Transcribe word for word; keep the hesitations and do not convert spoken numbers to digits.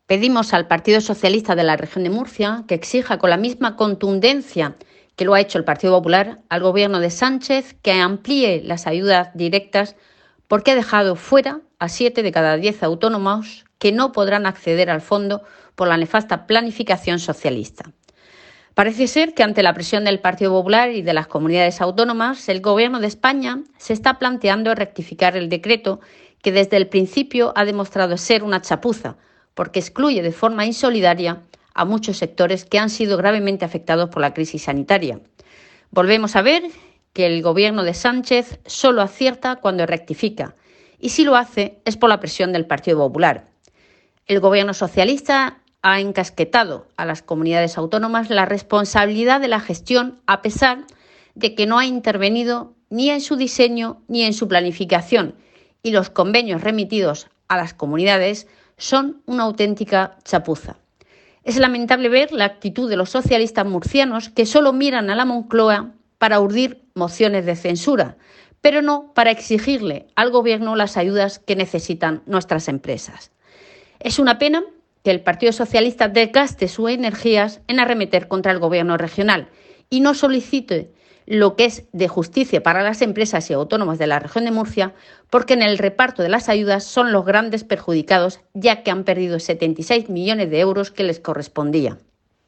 Pedimos al Partido Socialista de la Región de Murcia que exija con la misma contundencia que lo ha hecho el Partido Popular al Gobierno de Sánchez que amplíe las ayudas directas, porque ha dejado fuera a siete de cada diez autónomos que no podrán acceder al fondo por la nefasta planificación socialista. Parece ser que ante la presión del Partido Popular y de las comunidades autónomas, el Gobierno de España se está planteando rectificar el decreto que desde el principio ha demostrado ser una chapuza, porque excluye de forma insolidaria a muchos sectores que han sido gravemente afectados por la crisis sanitaria. Volvemos a ver que el Gobierno de Sánchez solo acierta cuando rectifica, y si lo hace es por la presión del Partido Popular. El Gobierno socialista ha encasquetado a las comunidades autónomas la responsabilidad de la gestión, a pesar de que no ha intervenido ni en su diseño ni en su planificación, y los convenios remitidos a las comunidades son una auténtica chapuza. Es lamentable ver la actitud de los socialistas murcianos que solo miran a la Moncloa para urdir mociones de censura, pero no para exigirle al Gobierno las ayudas que necesitan nuestras empresas. Es una pena que el Partido Socialista desgaste sus energías en arremeter contra el Gobierno regional y no solicite lo que es de justicia para las empresas y autónomos de la región de Murcia, porque en el reparto de las ayudas son los grandes perjudicados, ya que han perdido setenta y seis millones de euros que les correspondían.